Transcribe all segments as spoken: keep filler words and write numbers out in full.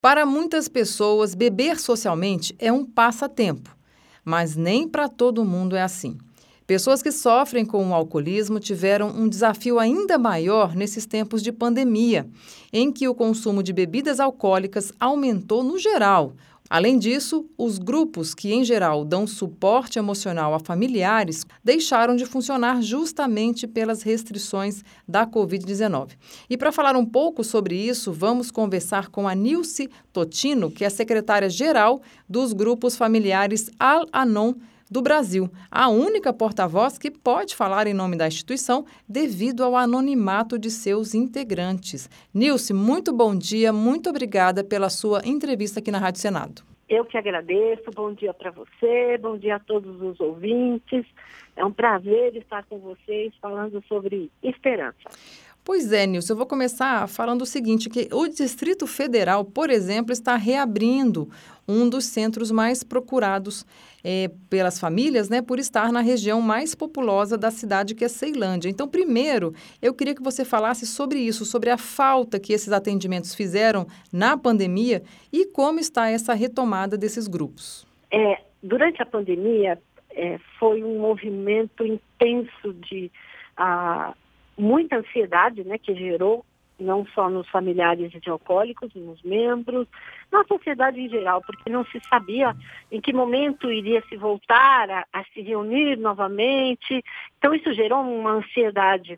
Para muitas pessoas, beber socialmente é um passatempo, mas nem para todo mundo é assim. Pessoas que sofrem com o alcoolismo tiveram um desafio ainda maior nesses tempos de pandemia, em que o consumo de bebidas alcoólicas aumentou no geral. Além disso, os grupos que, em geral, dão suporte emocional a familiares deixaram de funcionar justamente pelas restrições da covid dezenove. E para falar um pouco sobre isso, vamos conversar com a Nilce Totino, que é secretária-geral dos grupos familiares Al-Anon do Brasil, a única porta-voz que pode falar em nome da instituição devido ao anonimato de seus integrantes. Nilce, muito bom dia, muito obrigada pela sua entrevista aqui na Rádio Senado. Eu que agradeço, bom dia para você, bom dia a todos os ouvintes. É um prazer estar com vocês falando sobre esperança. Pois é, Nilce, eu vou começar falando o seguinte, que o Distrito Federal, por exemplo, está reabrindo um dos centros mais procurados é, pelas famílias, né, por estar na região mais populosa da cidade, que é Ceilândia. Então, primeiro, eu queria que você falasse sobre isso, sobre a falta que esses atendimentos fizeram na pandemia e como está essa retomada desses grupos. É, durante a pandemia, é, foi um movimento intenso de... Ah, muita ansiedade, né, que gerou não só nos familiares de alcoólicos, nos membros, na sociedade em geral, porque não se sabia em que momento iria se voltar a, a se reunir novamente. Então isso gerou uma ansiedade.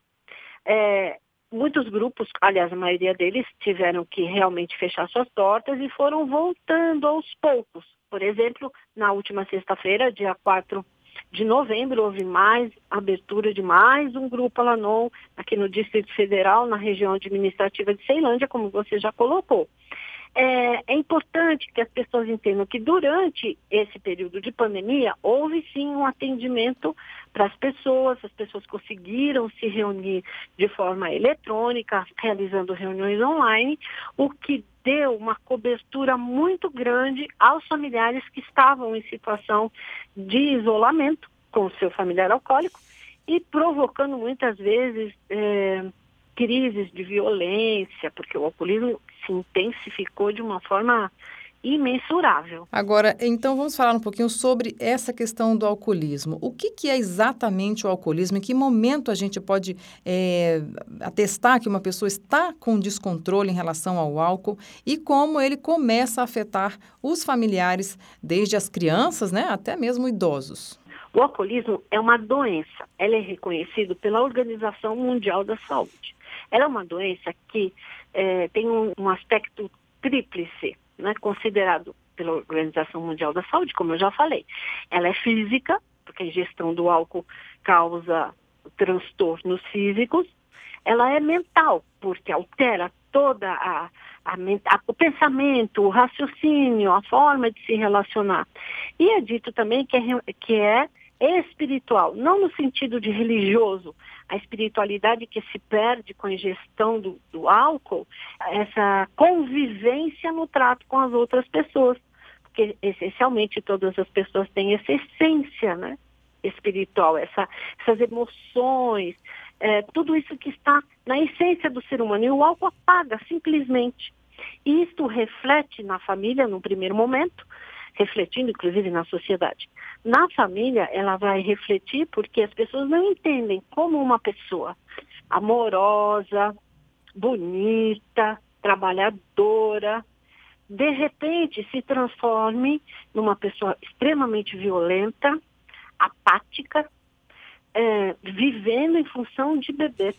É, muitos grupos, aliás, a maioria deles tiveram que realmente fechar suas portas e foram voltando aos poucos. Por exemplo, na última sexta-feira, dia quatro de novembro, houve mais abertura de mais um grupo Al-Anon aqui no Distrito Federal, na região administrativa de Ceilândia, como você já colocou. É, é importante que as pessoas entendam que durante esse período de pandemia, houve sim um atendimento para as pessoas, as pessoas conseguiram se reunir de forma eletrônica, realizando reuniões online, o que deu uma cobertura muito grande aos familiares que estavam em situação de isolamento com o seu familiar alcoólico e provocando muitas vezes é, crises de violência, porque o alcoolismo se intensificou de uma forma imensurável. Agora, então vamos falar um pouquinho sobre essa questão do alcoolismo. O que, que é exatamente o alcoolismo? Em que momento a gente pode é, atestar que uma pessoa está com descontrole em relação ao álcool e como ele começa a afetar os familiares, desde as crianças, né, até mesmo idosos? O alcoolismo é uma doença. Ela é reconhecida pela Organização Mundial da Saúde. Ela é uma doença que é, tem um, um aspecto tríplice, né, considerado pela Organização Mundial da Saúde, como eu já falei. Ela é física, porque a ingestão do álcool causa transtornos físicos. Ela é mental, porque altera toda a, a, a, o pensamento, o raciocínio, a forma de se relacionar. E é dito também que é, que é espiritual, não no sentido de religioso, a espiritualidade que se perde com a ingestão do, do álcool, essa convivência no trato com as outras pessoas, porque essencialmente todas as pessoas têm essa essência, né, espiritual, essa, essas emoções, é, tudo isso que está na essência do ser humano, e o álcool apaga simplesmente. E isto reflete na família, no primeiro momento, refletindo inclusive na sociedade. Na família, ela vai refletir porque as pessoas não entendem como uma pessoa amorosa, bonita, trabalhadora, de repente se transforme numa pessoa extremamente violenta, apática, é, vivendo em função de beber.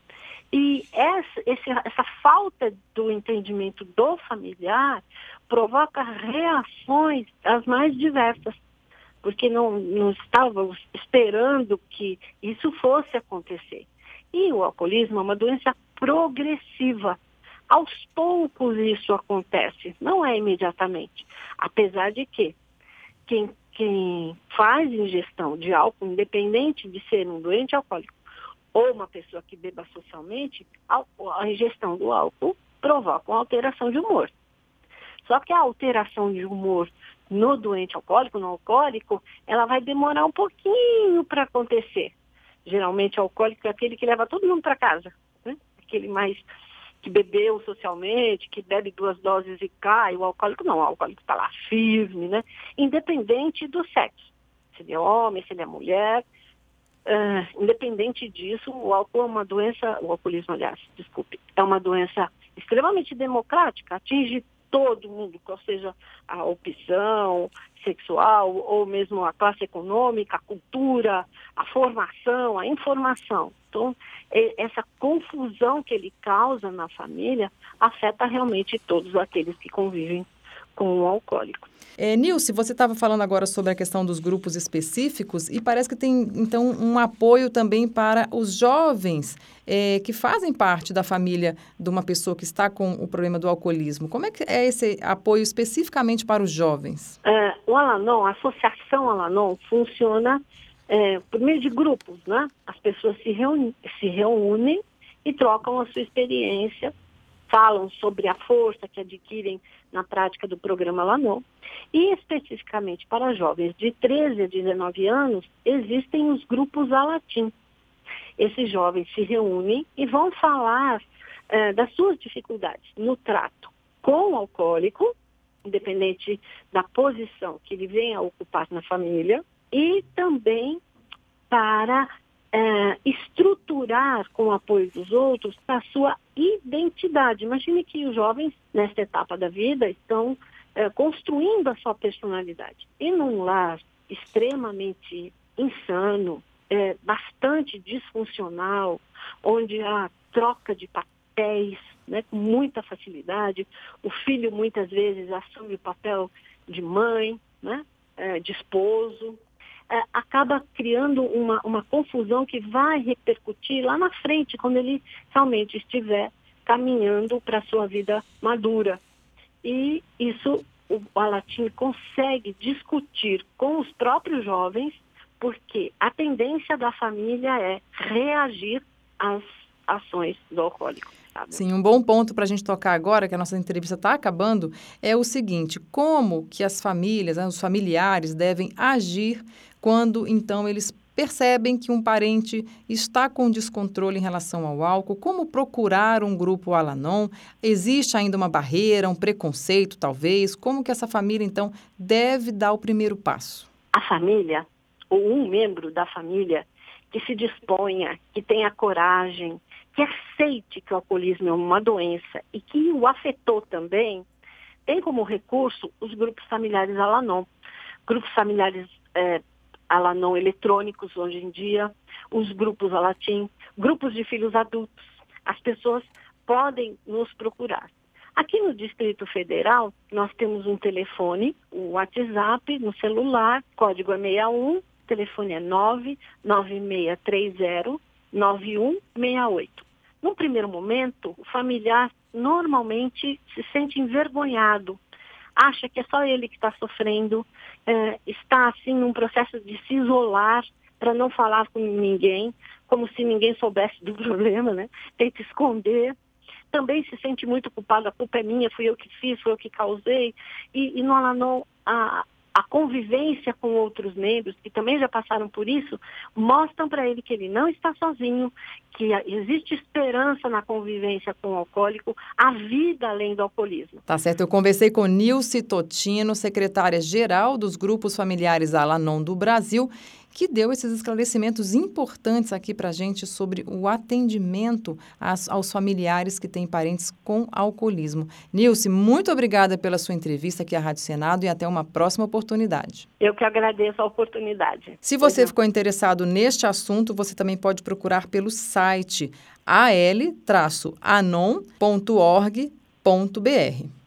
E essa, esse, essa falta do entendimento do familiar provoca reações as mais diversas, porque não, não estávamos esperando que isso fosse acontecer. E o alcoolismo é uma doença progressiva. Aos poucos isso acontece, não é imediatamente. Apesar de que quem, quem faz ingestão de álcool, independente de ser um doente alcoólico, ou uma pessoa que beba socialmente, a, a ingestão do álcool provoca uma alteração de humor. Só que a alteração de humor no doente alcoólico, no alcoólico, ela vai demorar um pouquinho para acontecer. Geralmente o alcoólico é aquele que leva todo mundo para casa, né? Aquele mais que bebeu socialmente, que bebe duas doses e cai, o alcoólico não, o alcoólico está lá firme, né? Independente do sexo, se ele é homem, se ele é mulher, uh, independente disso, o álcool é uma doença, o alcoolismo, aliás, desculpe, é uma doença extremamente democrática, atinge todo mundo, qual seja a opção sexual ou mesmo a classe econômica, a cultura, a formação, a informação. Então, essa confusão que ele causa na família afeta realmente todos aqueles que convivem com o alcoólico. É, Nilce, você estava falando agora sobre a questão dos grupos específicos e parece que tem, então, um apoio também para os jovens é, que fazem parte da família de uma pessoa que está com o problema do alcoolismo. Como é que é esse apoio especificamente para os jovens? É, o Al-Anon, a Associação Al-Anon funciona é, por meio de grupos, né? As pessoas se reúnem, se reúnem e trocam a sua experiência, falam sobre a força que adquirem na prática do programa Al-Anon. E especificamente para jovens de treze a dezenove anos, existem os grupos Alatim. Esses jovens se reúnem e vão falar eh, das suas dificuldades no trato com o alcoólico, independente da posição que ele venha a ocupar na família, e também para eh, estruturar com o apoio dos outros a sua identidade. Imagine que os jovens, nesta etapa da vida, estão é, construindo a sua personalidade. E num lar extremamente insano, é, bastante disfuncional, onde há troca de papéis, né, com muita facilidade, o filho muitas vezes assume o papel de mãe, né, é, de esposo, é, acaba criando uma, uma confusão que vai repercutir lá na frente, quando ele realmente estiver caminhando para a sua vida madura. E isso o Alatim consegue discutir com os próprios jovens, porque a tendência da família é reagir às ações do alcoólico. Sabe? Sim, um bom ponto para a gente tocar agora, que a nossa entrevista está acabando, é o seguinte: como que as famílias, né, os familiares devem agir quando, então, eles percebem que um parente está com descontrole em relação ao álcool? Como procurar um grupo Al-Anon? Existe ainda uma barreira, um preconceito, talvez? Como que essa família, então, deve dar o primeiro passo? A família, ou um membro da família, que se disponha, que tenha coragem, que aceite que o alcoolismo é uma doença e que o afetou também, tem como recurso os grupos familiares Al-Anon. Grupos familiares é, Al-Anon eletrônicos hoje em dia, os grupos Alatim, grupos de filhos adultos. As pessoas podem nos procurar. Aqui no Distrito Federal, nós temos um telefone, um WhatsApp no celular, código é sessenta e um, telefone é nove nove seis três zero nove um seis oito. No primeiro momento, o familiar normalmente se sente envergonhado, acha que é só ele que está sofrendo, é, está assim num processo de se isolar para não falar com ninguém, como se ninguém soubesse do problema, né? Tenta esconder. Também se sente muito culpado, a culpa é minha, fui eu que fiz, fui eu que causei. E, e no Al-Anon, a, a convivência com outros membros, que também já passaram por isso, mostram para ele que ele não está sozinho, que existe esperança na convivência com o alcoólico, a vida além do alcoolismo. Tá certo, eu conversei com Nilce Totino, secretária-geral dos grupos familiares Al-Anon do Brasil, que deu esses esclarecimentos importantes aqui para a gente sobre o atendimento às, aos familiares que têm parentes com alcoolismo. Nilce, muito obrigada pela sua entrevista aqui à Rádio Senado e até uma próxima oportunidade. Eu que agradeço a oportunidade. Se você ficou interessado neste assunto, você também pode procurar pelo site a l anon ponto org ponto b r.